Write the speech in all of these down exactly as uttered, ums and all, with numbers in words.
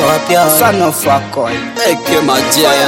Scorpio, son of a coin. Eke majaya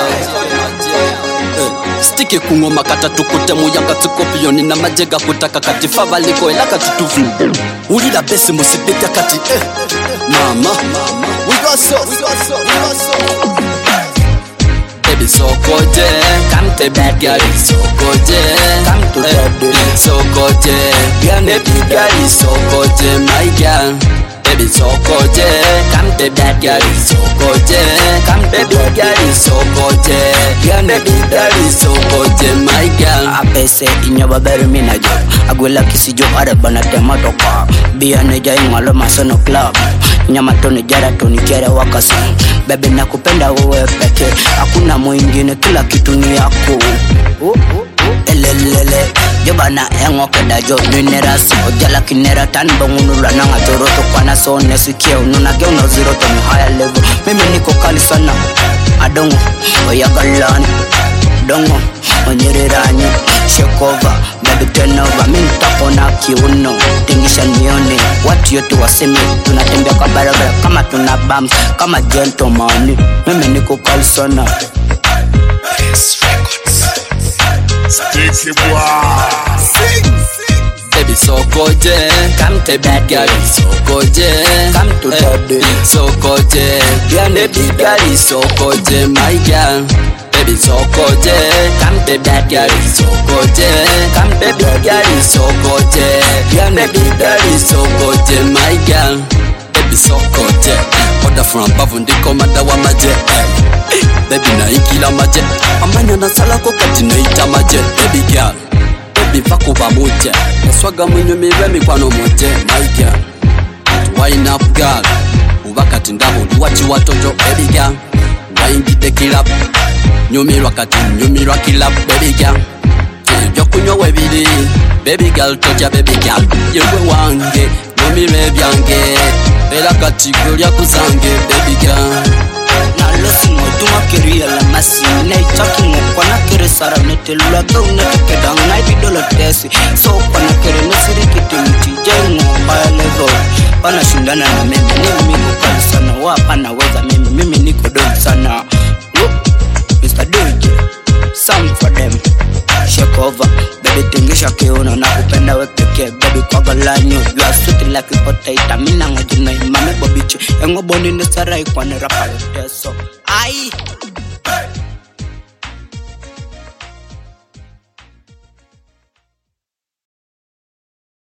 Stiki kungoma kata tukute muyanga Scorpio nina majega kutaka kati Fava liko elaka tutufu Ulida besi musibita kati eh. Mama We got so We got so We got so Baby so koje Come to bed girl so koje Come to bed so koje Baby girl so koje my girl Baby so koje Come to bed girl so koje Come baby girl so koje Baby girl so koje my girl Apese inyoba beru minajo Agwela kisijo areba na temato kwa Bia neja ingalo masono club Nyama toni jara toni kere wakasi Baby nakupenda uwe peke Hakuna mwingine kila kitu ni yako Elelele Joba na engo keda jo Ninera si ojala kinera Tani bangunula nanga joroto Kwa naso nesikia ununa Geo no zero to ni higher level Mimi niko kali sana Adongo Oyagalani Dongo Onyerirani Shake over Baby turn over Mimi tako na kiuno Tingisha nione Watu yote wasemi Tunatembea kwa barabara Kama tuna bumps Kama gentleman Mimi niko kali sana Sticky boy. Sing, sing. Baby so koje Come to bed girl so koje Come to bed so koje Baby girl so koje my girl Baby so koje Come to bed girl so koje Come baby girl so koje Baby girl so koje my girl Baby so koje Oda from above ndiko mada wa maje Baby na ikila maje Amanya na sala kokati na ita maje Baby girl Baby vako ba moje Swaga mwinyo miwe mikwano moje My girl Wine up girl Ubakati ndaho Wachi watoto baby girl Waingite kilap Nyumirwa kati nyumirwa kilap baby girl Jokunyo webili Baby girl toja baby girl Yewe wange Nyumire byange Ela kati gulya kuzange baby girl Na losi ngotuma kiria la masi Na itaki ngokwa na kiri sara Netelula kau netekeda Na ibidola tesi So kwa na kiri nesiri kiti mti Jengo higher level Pana shindana na mimi Nimi niko kali sana Wapa na weza mimi Mimi niko dogi sana Whoop Mister D J Some for them Shake over Baby tingisha kiuno Na kupenda we peke Baby kwa galanyo You are sweet like a potato Mina ngajina imame bobiche Engo boni nesarai kwa nerapa yote So Aye